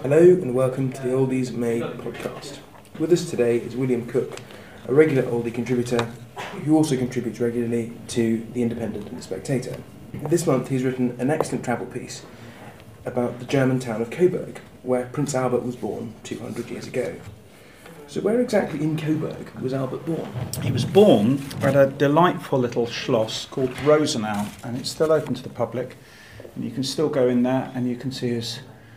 Hello and welcome to the Oldies Made podcast. With us today is William Cook, a regular oldie contributor who also contributes regularly to The Independent and The Spectator. This month he's written an excellent travel piece about the German town of Coburg, where Prince Albert was born 200 years ago. So where exactly in Coburg was Albert born? He was born at a delightful little schloss called Rosenau, and it's still open to the public. And you can still go in there and you can see his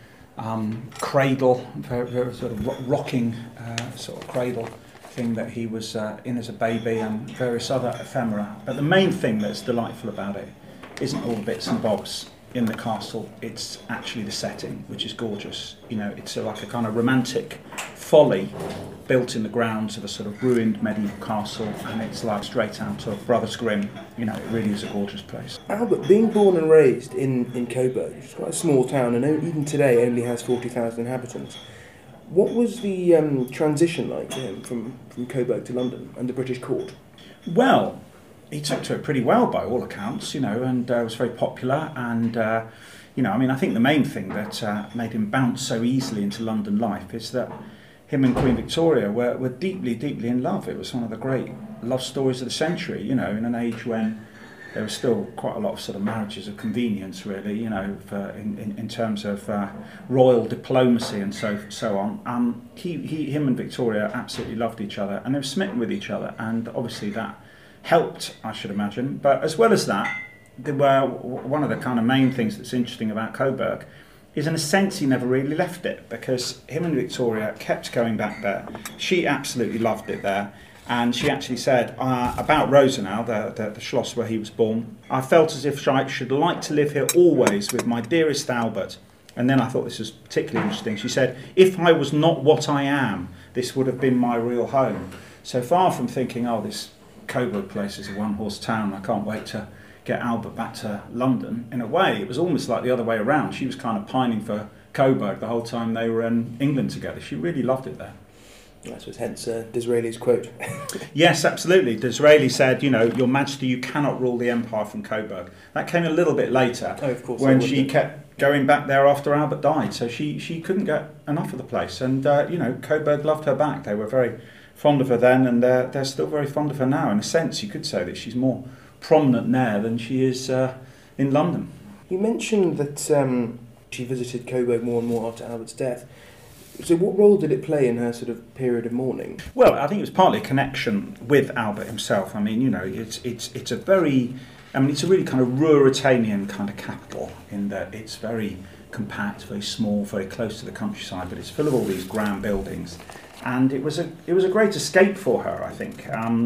cradle, very sort of rocking sort of cradle thing that he was in as a baby, and various other ephemera. But the main thing that's delightful about it isn't all the bits and bobs in the castle, it's actually the setting, which is gorgeous. You know, it's like a kind of romantic folly built in the grounds of a sort of ruined medieval castle, and it's like straight out of Brothers Grimm. You know, it really is a gorgeous place. Albert, being born and raised in Coburg, which is quite a small town and even today only has 40,000 inhabitants, what was the transition like for him from Coburg to London and the British court? Well, he took to it pretty well by all accounts, you know, and was very popular. And, you know, I mean, I think the main thing that made him bounce so easily into London life is that him and Queen Victoria were deeply, deeply in love. It was one of the great love stories of the century, you know, in an age when there was still quite a lot of sort of marriages of convenience, really, you know, in terms of royal diplomacy and so on. Him and Victoria absolutely loved each other, and they were smitten with each other, and obviously that helped, I should imagine. But as well as that, one of the kind of main things that's interesting about Coburg is, in a sense, he never really left it, because him and Victoria kept going back there. She absolutely loved it there, and she actually said about Rosenau, the schloss where he was born, "I felt as if I should like to live here always with my dearest Albert." And then I thought this was particularly interesting. She said, "If I was not what I am, this would have been my real home." So far from thinking, oh, this Coburg place is a one-horse town, I can't wait to get Albert back to London, in a way it was almost like the other way around. She was kind of pining for Coburg the whole time they were in England together. She really loved it there. That was hence Disraeli's quote. Yes, absolutely. Disraeli said, you know, "Your Majesty, you cannot rule the empire from Coburg." That came a little bit later, of course, when she kept going back there after Albert died. So she couldn't get enough of the place. And, you know, Coburg loved her back. They were very fond of her then, and they're still very fond of her now. In a sense, you could say that she's more prominent there than she is in London. You mentioned that she visited Coburg more and more after Albert's death. So what role did it play in her sort of period of mourning? Well, I think it was partly a connection with Albert himself. I mean, you know, it's a very, I mean, it's a really kind of Ruritanian kind of capital, in that it's very compact, very small, very close to the countryside, but it's full of all these grand buildings. And it was a great escape for her, I think.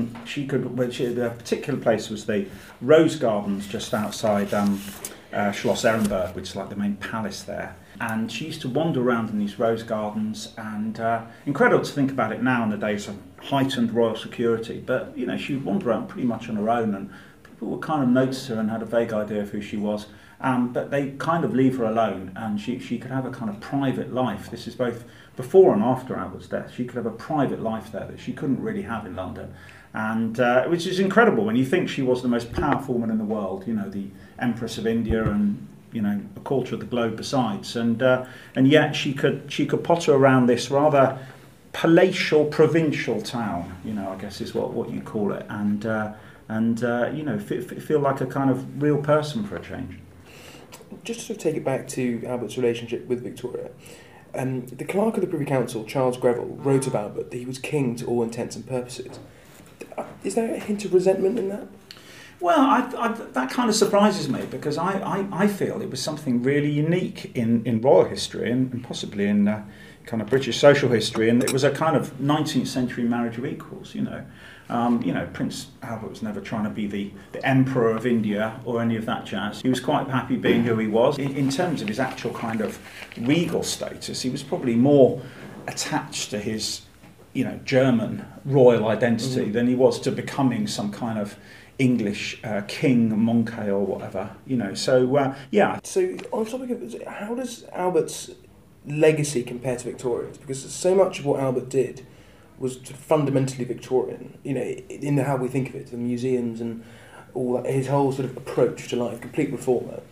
The particular place was the Rose Gardens just outside Schloss Ehrenberg, which is like the main palace there. And she used to wander around in these rose gardens, and incredible to think about it now in the days of heightened royal security. But, you know, she would wander around pretty much on her own, and people would kind of notice her and had a vague idea of who she was. But they kind of leave her alone, and she could have a kind of private life. This is both before and after Albert's death. She could have a private life there that she couldn't really have in London, and which is incredible when you think she was the most powerful woman in the world. You know, the Empress of India, and, you know, a quarter of the globe besides, and yet she could potter around this rather palatial provincial town. You know, I guess is what you call it, and you know, feel like a kind of real person for a change. Just to sort of take it back to Albert's relationship with Victoria, the clerk of the Privy Council, Charles Greville, wrote of Albert that he was king to all intents and purposes. Is there a hint of resentment in that? Well, that kind of surprises me, because I feel it was something really unique in royal history, and possibly in kind of British social history, and it was a kind of 19th century marriage of equals, you know. You know, Prince Albert was never trying to be the Emperor of India or any of that jazz. He was quite happy being who he was. In terms of his actual kind of regal status, he was probably more attached to his, you know, German royal identity than he was to becoming some kind of English king, Monkey or whatever, you know. So, yeah. So, on the topic of, how does Albert's legacy compare to Victoria's? Because so much of what Albert did was fundamentally Victorian, you know, in how we think of it, the museums and all that, his whole sort of approach to life, complete reformer.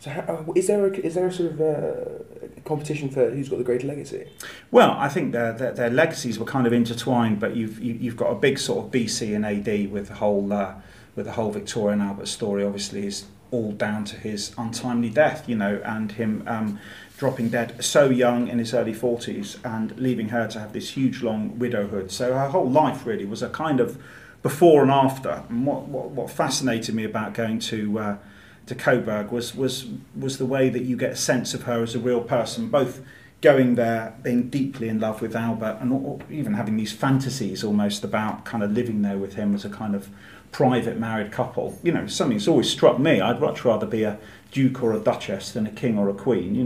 So is there a sort of competition for who's got the greater legacy? Well, I think their legacies were kind of intertwined, but you've got a big sort of BC and AD with the whole Victoria and Albert story. Obviously, is all down to his untimely death, and him dropping dead so young in his early 40s and leaving her to have this huge long widowhood. So her whole life really was a kind of before and after. And what fascinated me about going to Coburg was the way that you get a sense of her as a real person, both going there, being deeply in love with Albert, and even having these fantasies almost about kind of living there with him as a kind of private married couple. Something that's always struck me. I'd much rather be a duke or a duchess than a king or a queen.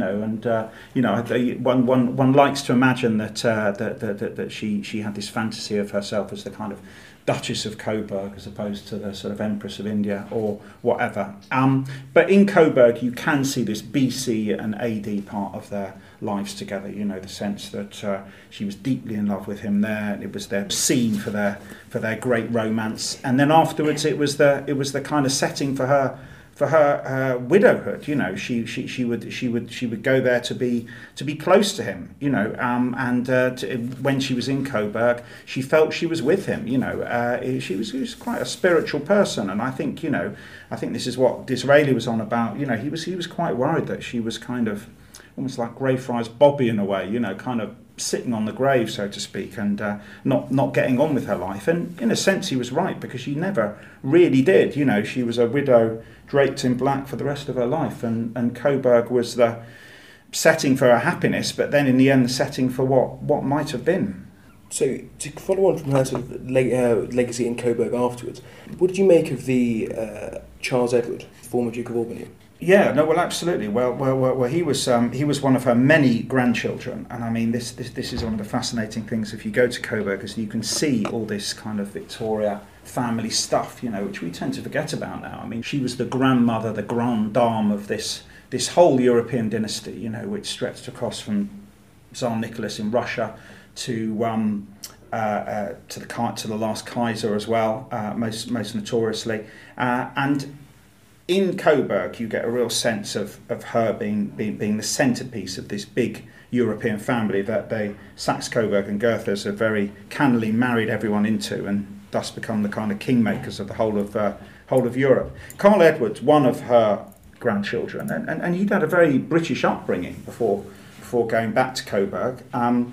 One likes to imagine that she had this fantasy of herself as the kind of Duchess of Coburg as opposed to the sort of Empress of India or whatever. But in Coburg you can see this BC and AD part of their lives together, the sense that she was deeply in love with him there. It was their scene for their great romance, and then afterwards it was the kind of setting for her widowhood. She would go there to be close to him, when she was in Coburg, she felt she was with him. She was quite a spiritual person, and I think this is what Disraeli was on about. He was quite worried that she was kind of almost like Greyfriars Bobby in a way, kind of sitting on the grave, so to speak, and not getting on with her life. And in a sense he was right, because she never really did. She was a widow draped in black for the rest of her life, and Coburg was the setting for her happiness, but then in the end the setting for what might have been. So to follow on from her sort of legacy in Coburg afterwards, what did you make of the Charles Edward, former Duke of Albany? Yeah, no, well, absolutely. Well, he was one of her many grandchildren, and I mean, this is one of the fascinating things. If you go to Coburg, is you can see all this kind of Victoria family stuff, which we tend to forget about now. I mean, she was the grandmother, the grande dame of this whole European dynasty, which stretched across from Tsar Nicholas in Russia to the last Kaiser as well, most notoriously, and in Coburg, you get a real sense of her being the centrepiece of this big European family that Saxe-Coburg and Goethers have very cannily married everyone into, and thus become the kind of kingmakers of the whole of Europe. Karl Edward's one of her grandchildren, and he'd had a very British upbringing before going back to Coburg. And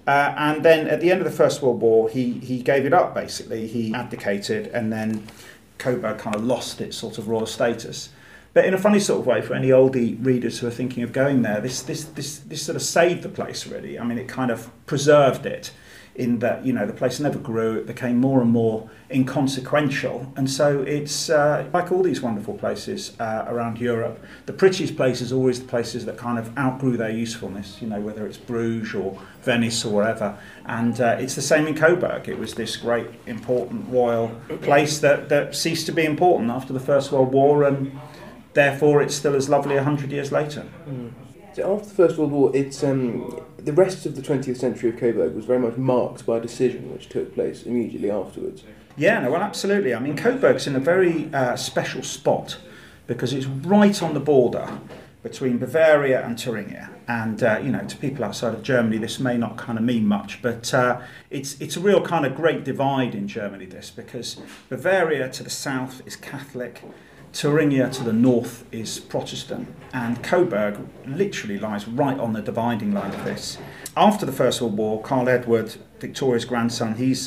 then at the end of the First World War, he gave it up, basically. He abdicated, and then Coburg kind of lost its sort of royal status. But in a funny sort of way, for any oldie readers who are thinking of going there, this sort of saved the place, really. I mean, it kind of preserved it, in that, the place never grew, it became more and more inconsequential. And so it's like all these wonderful places around Europe, the prettiest places are always the places that kind of outgrew their usefulness, whether it's Bruges or Venice or wherever. And it's the same in Coburg. It was this great, important royal place that ceased to be important after the First World War, and therefore it's still as lovely 100 years later. Mm. So after the First World War, it's the rest of the 20th century of Coburg was very much marked by a decision which took place immediately afterwards. Yeah, no, well, absolutely. I mean, Coburg's in a very special spot, because it's right on the border between Bavaria and Thuringia. And, to people outside of Germany, this may not kind of mean much, but it's a real kind of great divide in Germany, this, because Bavaria to the south is Catholic, Thuringia to the north is Protestant, and Coburg literally lies right on the dividing line of this. After the First World War, Karl Edward, Victoria's grandson, he's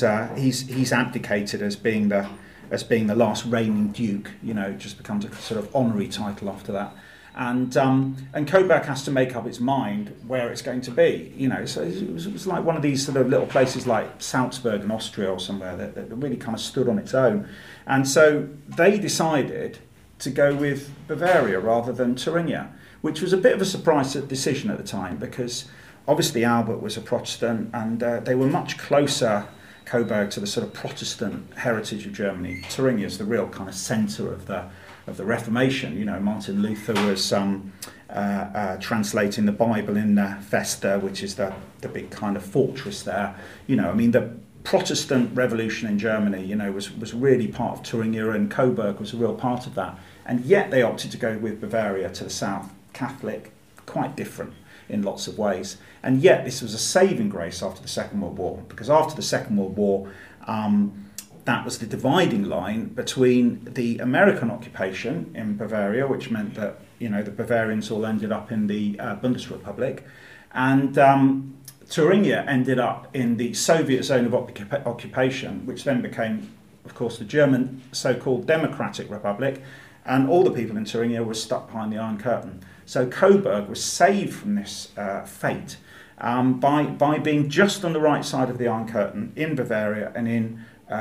abdicated as being the last reigning duke. It just becomes a sort of honorary title after that. And Coburg has to make up its mind where it's going to be. So it was like one of these sort of little places like Salzburg in Austria or somewhere that really kind of stood on its own. And so they decided to go with Bavaria rather than Thuringia, which was a bit of a surprise decision at the time, because obviously Albert was a Protestant, and they were much closer, Coburg, to the sort of Protestant heritage of Germany. Thuringia is the real kind of centre of the Reformation. Martin Luther was translating the Bible in Vesta, which is the big kind of fortress there. The Protestant revolution in Germany, was really part of Thuringia, and Coburg was a real part of that. And yet they opted to go with Bavaria to the south, Catholic, quite different in lots of ways. And yet this was a saving grace after the Second World War, because after the Second World War, that was the dividing line between the American occupation in Bavaria, which meant that, you know, the Bavarians all ended up in the Bundesrepublic, and Thuringia ended up in the Soviet zone of occupation, which then became, of course, the German so-called Democratic Republic, and all the people in Thuringia were stuck behind the Iron Curtain. So Coburg was saved from this fate by being just on the right side of the Iron Curtain in Bavaria and in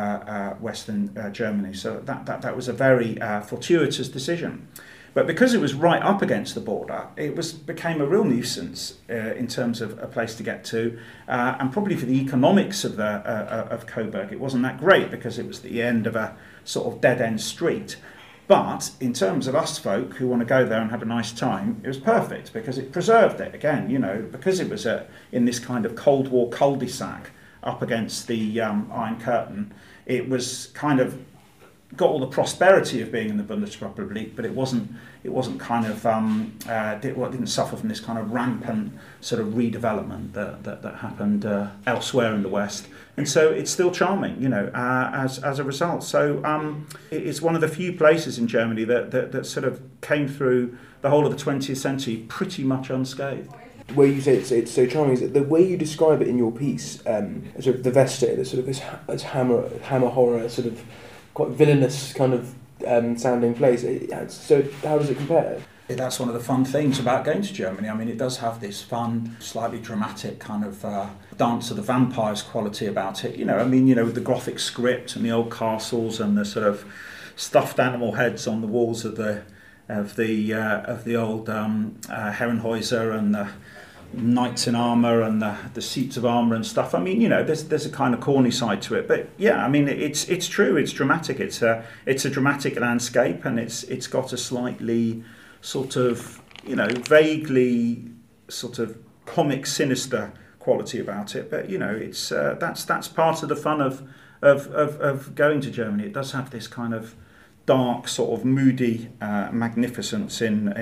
Western Germany. So that was a very fortuitous decision. But because it was right up against the border, it became a real nuisance in terms of a place to get to, and probably for the economics of Coburg, it wasn't that great because it was the end of a sort of dead-end street. But in terms of us folk who want to go there and have a nice time, it was perfect because it preserved it again, you know, because it was in this kind of Cold War cul-de-sac up against the Iron Curtain. It was kind of got all the prosperity of being in the Bundesrepublik, but it wasn't kind of didn't suffer from this kind of rampant sort of redevelopment that happened elsewhere in the West, and so it's still charming, you know, as a result. So it's one of the few places in Germany that sort of came through the whole of the 20th century pretty much unscathed. Where you say it's so charming, is that the way you describe it in your piece, sort of the Veste, the sort of this hammer horror, sort of quite villainous kind of sounding place. So how does it compare? That's one of the fun things about going to Germany. I mean, it does have this fun, slightly dramatic kind of Dance of the Vampires quality about it. You know, I mean, you know, with the Gothic script and the old castles and the sort of stuffed animal heads on the walls of the old Herrenhäuser and the knights in armour and the seats of armour and stuff. I mean, you know, there's a kind of corny side to it, but yeah, I mean, it's true, it's dramatic, it's a dramatic landscape, and it's got a slightly sort of, you know, vaguely sort of comic sinister quality about it. But you know, it's that's part of the fun of going to Germany. It does have this kind of dark, sort of moody magnificence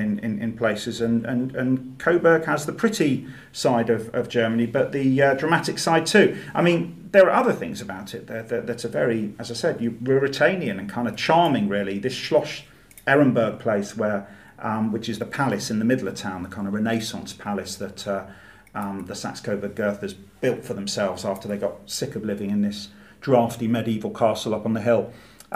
in places, and Coburg has the pretty side of Germany, but the dramatic side too. I mean, there are other things about it that are very, as I said, Ruritanian and kind of charming, really. This Schloss Ehrenburg place, which is the palace in the middle of town, the kind of Renaissance palace that the Saxe-Coburg-Goethers built for themselves after they got sick of living in this drafty medieval castle up on the hill.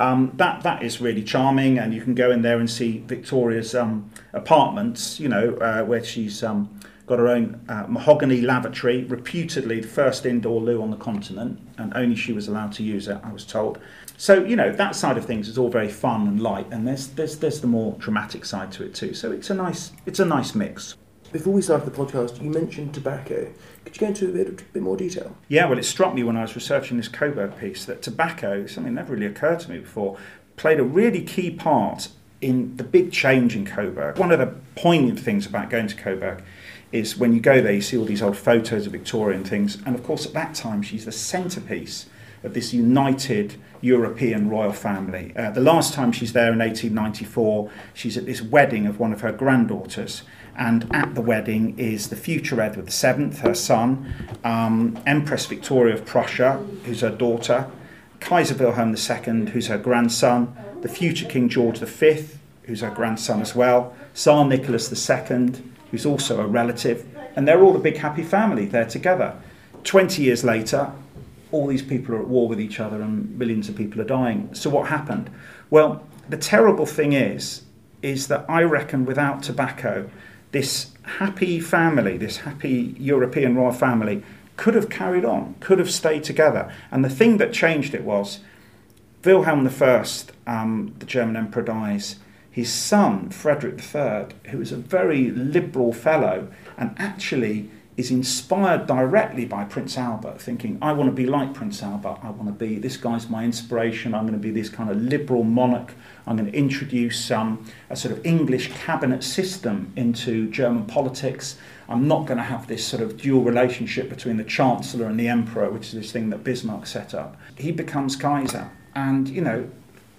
That is really charming, and you can go in there and see Victoria's apartments, you know, where she's got her own mahogany lavatory, reputedly the first indoor loo on the continent, and only she was allowed to use it, I was told. So, you know, that side of things is all very fun and light, and there's the more dramatic side to it too. So it's a nice mix. Before we started the podcast, you mentioned tobacco. Could you go into a bit more detail? Yeah, well, it struck me when I was researching this Coburg piece that tobacco, something that never really occurred to me before, played a really key part in the big change in Coburg. One of the poignant things about going to Coburg is when you go there, you see all these old photos of Victoria and things, and of course at that time she's the centrepiece of this united European royal family. The last time she's there in 1894, she's at this wedding of one of her granddaughters, and at the wedding is the future Edward VII, her son, Empress Victoria of Prussia, who's her daughter, Kaiser Wilhelm II, who's her grandson, the future King George V, who's her grandson as well, Tsar Nicholas II, who's also a relative, and they're all a big happy family there together. 20 years later, all these people are at war with each other and millions of people are dying. So what happened? Well, the terrible thing is that I reckon without tobacco, this happy family, this happy European royal family, could have carried on, could have stayed together. And the thing that changed it was Wilhelm I, the German emperor, dies. His son, Frederick III, who is a very liberal fellow and actually is inspired directly by Prince Albert, thinking, I want to be like Prince Albert, this guy's my inspiration, I'm going to be this kind of liberal monarch, I'm going to introduce a sort of English cabinet system into German politics, I'm not going to have this sort of dual relationship between the Chancellor and the Emperor, which is this thing that Bismarck set up. He becomes Kaiser, and, you know,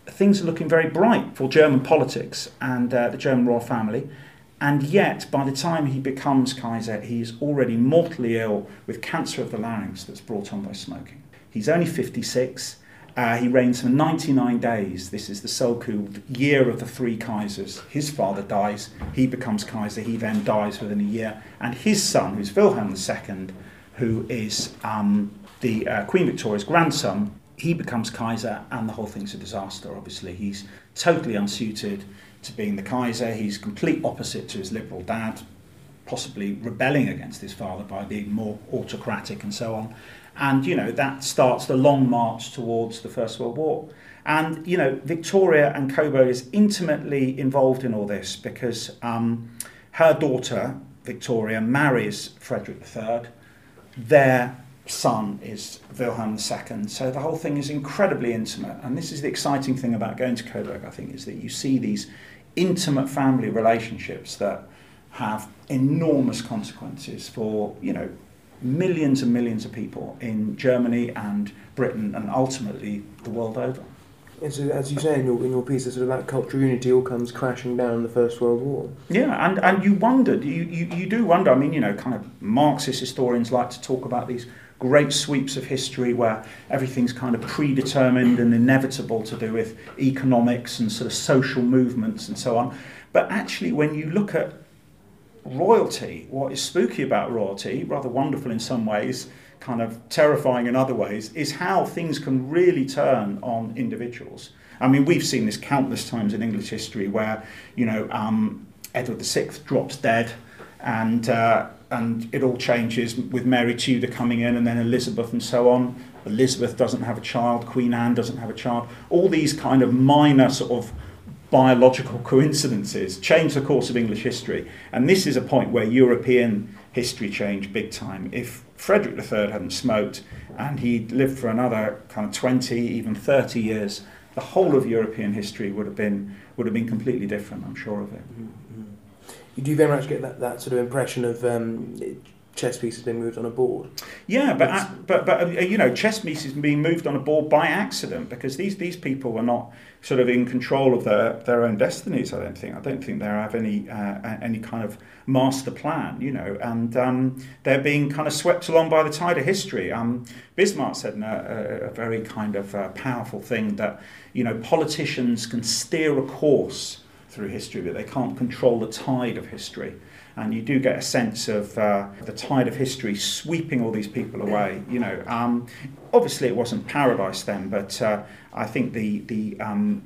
things are looking very bright for German politics and the German royal family. And yet, by the time he becomes Kaiser, he's already mortally ill with cancer of the larynx that's brought on by smoking. He's only 56. He reigns for 99 days. This is the so-called year of the three Kaisers. His father dies, he becomes Kaiser, he then dies within a year. And his son, who's Wilhelm II, who is the Queen Victoria's grandson, he becomes Kaiser, and the whole thing's a disaster, obviously. He's totally unsuited to being the Kaiser. He's complete opposite to his liberal dad, possibly rebelling against his father by being more autocratic and so on. And, that starts the long march towards the First World War. And, Victoria and Coburg is intimately involved in all this because her daughter, Victoria, marries Frederick III. Their son is Wilhelm II. So the whole thing is incredibly intimate. And this is the exciting thing about going to Coburg, I think, is that you see these intimate family relationships that have enormous consequences for, millions and millions of people in Germany and Britain and ultimately the world over. And so, as you say in your piece, that sort of that cultural unity all comes crashing down in the First World War. Yeah, and you wondered, you do wonder, kind of Marxist historians like to talk about these great sweeps of history where everything's kind of predetermined and inevitable to do with economics and sort of social movements and so on. But actually, when you look at royalty, what is spooky about royalty, rather wonderful in some ways, kind of terrifying in other ways, is how things can really turn on individuals. We've seen this countless times in English history where, Edward VI drops dead and it all changes with Mary Tudor coming in and then Elizabeth and so on. Elizabeth doesn't have a child, Queen Anne doesn't have a child. All these kind of minor sort of biological coincidences change the course of English history. And this is a point where European history changed big time. If Frederick III hadn't smoked and he'd lived for another kind of 20, even 30 years, the whole of European history would have been completely different, I'm sure of it. Mm-hmm. You do very much get that sort of impression of chess pieces being moved on a board. Yeah, but chess pieces being moved on a board by accident because these people were not sort of in control of their own destinies. I don't think they have any kind of master plan, and they're being kind of swept along by the tide of history. Bismarck said in a very kind of powerful thing that politicians can steer a course through history, but they can't control the tide of history. And you do get a sense of the tide of history sweeping all these people away. Obviously it wasn't paradise then, but I think the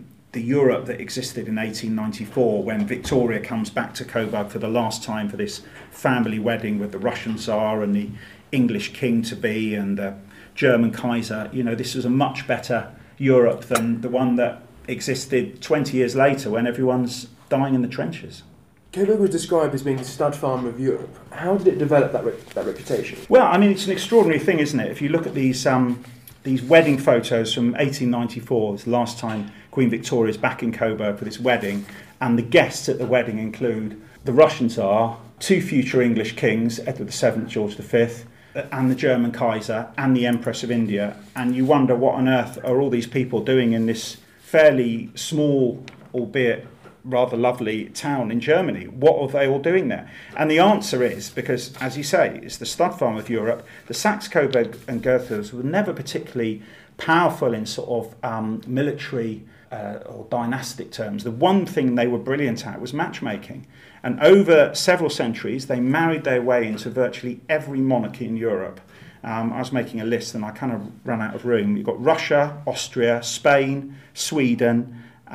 Europe that existed in 1894, when Victoria comes back to Coburg for the last time for this family wedding with the Russian Tsar and the English king to be and the German Kaiser, this was a much better Europe than the one that existed 20 years later when everyone's dying in the trenches. Coburg was described as being the stud farmer of Europe. How did it develop that reputation? Well, it's an extraordinary thing, isn't it? If you look at these wedding photos from 1894, it's the last time Queen Victoria's back in Coburg for this wedding, and the guests at the wedding include the Russian Tsar, two future English kings, Edward VII, George V, and the German Kaiser, and the Empress of India, and you wonder what on earth are all these people doing in this fairly small, albeit rather lovely town in Germany. What are they all doing there? And the answer is, because, as you say, it's the stud farm of Europe, the Saxe, Coburg and Goethas were never particularly powerful in sort of military or dynastic terms. The one thing they were brilliant at was matchmaking. And over several centuries, they married their way into virtually every monarchy in Europe. I was making a list and I kind of ran out of room. You've got Russia, Austria, Spain, Sweden,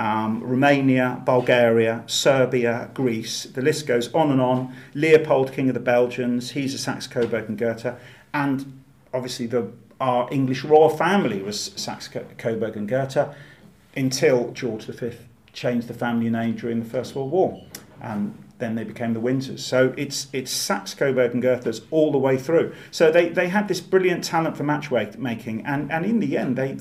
Romania, Bulgaria, Serbia, Greece. The list goes on and on. Leopold, King of the Belgians, he's a Saxe, Coburg and Goethe. And obviously our English royal family was Saxe, Coburg and Goethe until George V changed the family name during the First World War. And then they became the Windsors. So it's Saxe, Coburg and Goethas all the way through. So they had this brilliant talent for matchmaking, and in the end, their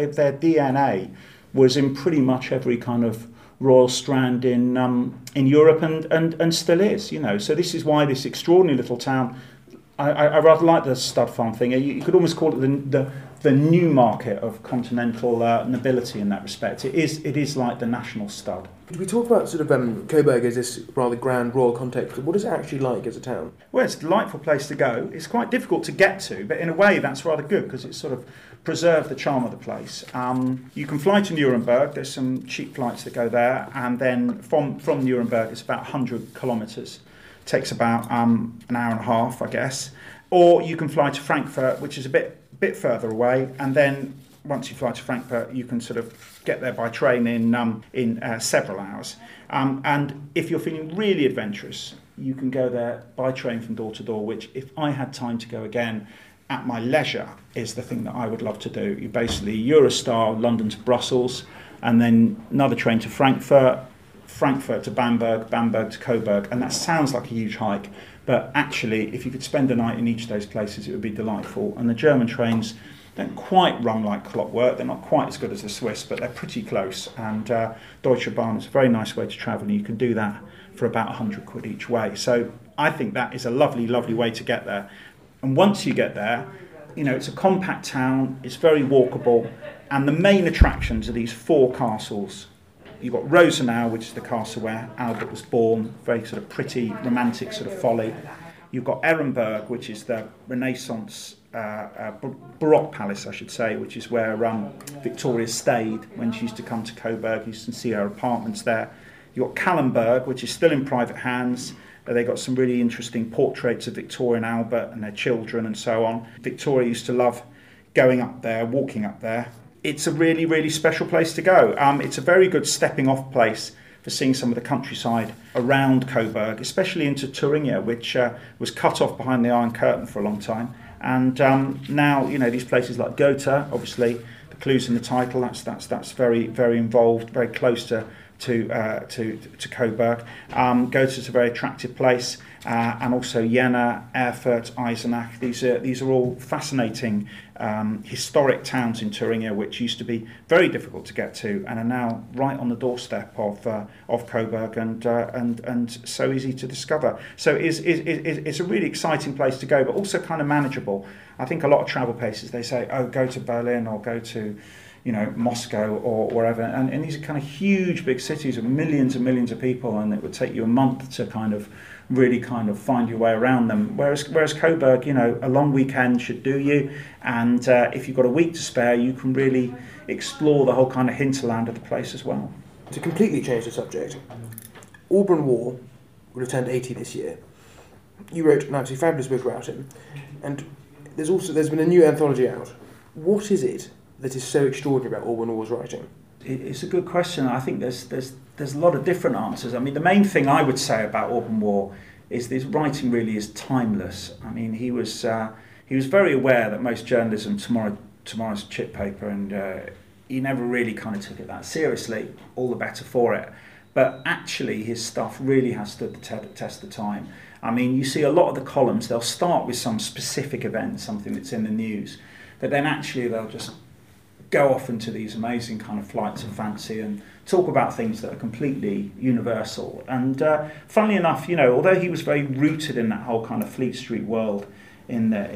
DNA was in pretty much every kind of royal strand in Europe and still is. So this is why this extraordinary little town I rather like the stud farm thing. You could almost call it the Newmarket of continental nobility in that respect. It is like the national stud. We talk about sort of Coburg as this rather grand royal context. What is it actually like as a town? Well, it's a delightful place to go. It's quite difficult to get to, but in a way that's rather good because it's sort of preserved the charm of the place. You can fly to Nuremberg. There's some cheap flights that go there, and then from Nuremberg it's about 100 kilometres. Takes about an hour and a half, I guess. Or you can fly to Frankfurt, which is a bit further away, and then once you fly to Frankfurt, you can sort of get there by train in several hours. And if you're feeling really adventurous, you can go there by train from door to door, which, if I had time to go again at my leisure, is the thing that I would love to do. You basically Eurostar, London to Brussels, and then another train to Frankfurt to Bamberg, Bamberg to Coburg, and that sounds like a huge hike, but actually if you could spend a night in each of those places it would be delightful. And the German trains don't quite run like clockwork, they're not quite as good as the Swiss, but they're pretty close, and Deutsche Bahn is a very nice way to travel, and you can do that for about 100 quid each way. So I think that is a lovely, lovely way to get there. And once you get there, you know, it's a compact town, it's very walkable, and the main attractions are these 4 castles. You've got Rosenau, which is the castle where Albert was born, very sort of pretty, romantic sort of folly. You've got Ehrenberg, which is the Renaissance Baroque palace, I should say, which is where Victoria stayed when she used to come to Coburg. You can see her apartments there. You've got Kallenberg, which is still in private hands. They got some really interesting portraits of Victoria and Albert and their children and so on. Victoria used to love going up there, walking up there. It's a really, really special place to go. It's a very good stepping off place for seeing some of the countryside around Coburg, especially into Thuringia, which was cut off behind the Iron Curtain for a long time. And now, you know, these places like Gotha, obviously, the clues in the title, that's very, very involved, very close to Coburg. Gotha is a very attractive place, and also Jena, Erfurt, Eisenach. These are all fascinating historic towns in Thuringia, which used to be very difficult to get to, and are now right on the doorstep of Coburg, and so easy to discover. So it's a really exciting place to go, but also kind of manageable. I think a lot of travel places, they say, oh, go to Berlin or go to, you know, Moscow or wherever, and these are kind of huge big cities with millions and millions of people, and it would take you a month to kind of really kind of find your way around them, whereas Coburg, you know, a long weekend should do you, and if you've got a week to spare, you can really explore the whole kind of hinterland of the place as well. To completely change the subject, Auburn War would have turned 80 this year. You wrote an absolutely fabulous book about him, and there's been a new anthology out. What is it that is so extraordinary about Auburn War's writing? It's a good question. I think there's a lot of different answers. I mean, the main thing I would say about Auburn War is his writing really is timeless. I mean, he was very aware that most journalism tomorrow's chip paper, and he never really kind of took it that seriously. All the better for it. But actually, his stuff really has stood the test of time. I mean, you see a lot of the columns, they'll start with some specific event, something that's in the news, but then actually they'll just go off into these amazing kind of flights of fancy and talk about things that are completely universal. And funnily enough, you know, although he was very rooted in that whole kind of Fleet Street world in the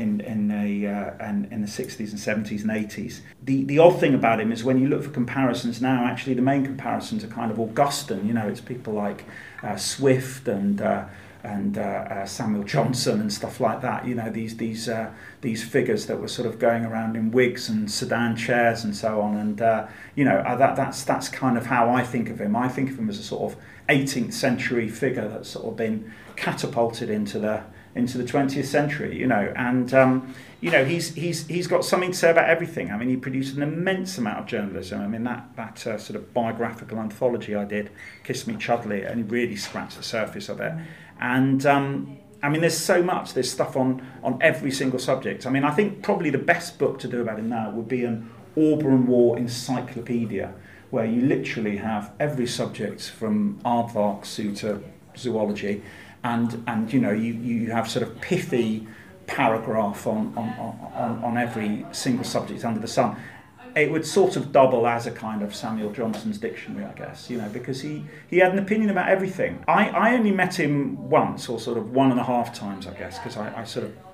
60s and 70s and 80s, the odd thing about him is when you look for comparisons now, actually the main comparisons are kind of Augustan. You know, it's people like Swift and Samuel Johnson and stuff like that. You know, these figures that were sort of going around in wigs and sedan chairs and so on. And you know, that's kind of how I think of him. I think of him as a sort of 18th century figure that's sort of been catapulted into the 20th century. You know, and you know, he's got something to say about everything. I mean, he produced an immense amount of journalism. I mean, that sort of biographical anthology I did, Kiss Me Chudley, only really scratched the surface of it. And I mean, there's so much. There's stuff on every single subject. I mean, I think probably the best book to do about him now would be an Auburn War encyclopedia, where you literally have every subject from aardvark to zoology, and you know, you have sort of pithy paragraph on every single subject under the sun. It would sort of double as a kind of Samuel Johnson's dictionary, I guess, you know, because he had an opinion about everything. I only met him once, or sort of 1.5 times, I guess, because I sort of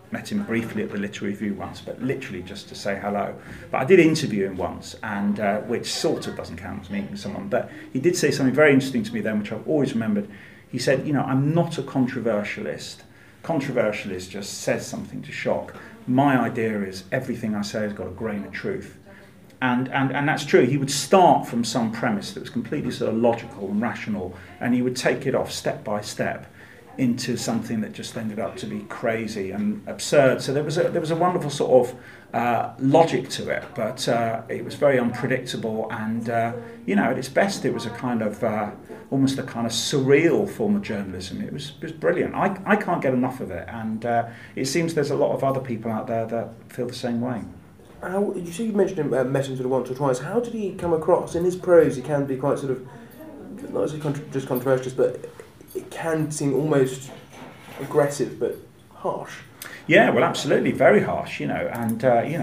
met him briefly at the Literary Review once, but literally just to say hello. But I did interview him once, and which sort of doesn't count as meeting someone, but he did say something very interesting to me then, which I've always remembered. He said, I'm not a controversialist. Controversialist just says something to shock. My idea is everything I say has got a grain of truth. And that's true. He would start from some premise that was completely sort of logical and rational, and he would take it off step by step into something that just ended up to be crazy and absurd. So there was a wonderful sort of logic to it, but it was very unpredictable, and at its best it was a kind of almost a kind of surreal form of journalism. It was brilliant. I can't get enough of it, and it seems there's a lot of other people out there that feel the same way. You see, you mentioned him, met him sort of once or twice. How did he come across? In his prose, he can be quite sort of, not necessarily just controversial, but it can seem almost aggressive, but harsh. Yeah, well, absolutely, very harsh, and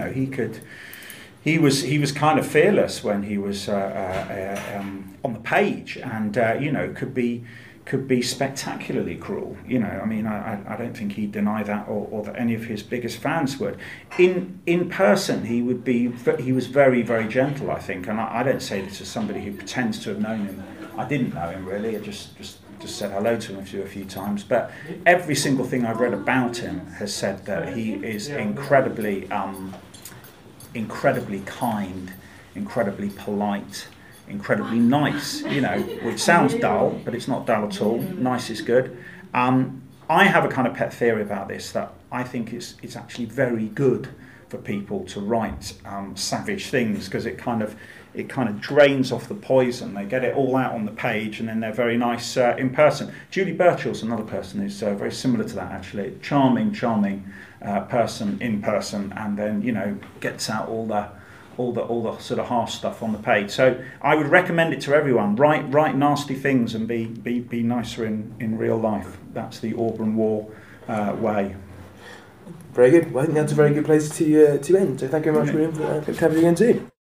he was kind of fearless when he was on the page, and could be spectacularly cruel. I don't think he'd deny that, or that any of his biggest fans would. In person, he was very, very gentle, I think, and I don't say this as somebody who pretends to have known him. I didn't know him really. I just said hello to him a few times, but every single thing I've read about him has said that he is incredibly kind, incredibly polite, incredibly nice, which sounds dull, but it's not dull at all. Nice is good. I have a kind of pet theory about this, that I think it's actually very good for people to write savage things, because it kind of drains off the poison. They get it all out on the page, and then they're very nice in person. Julie Burchill's another person who's very similar to that, actually. Charming person in person, and then gets out all the sort of harsh stuff on the page. So I would recommend it to everyone. Write nasty things and be nicer in real life. That's the Auburn War way. Very good. Well, I think that's a very good place to end. So thank you very much, William, for having you again soon.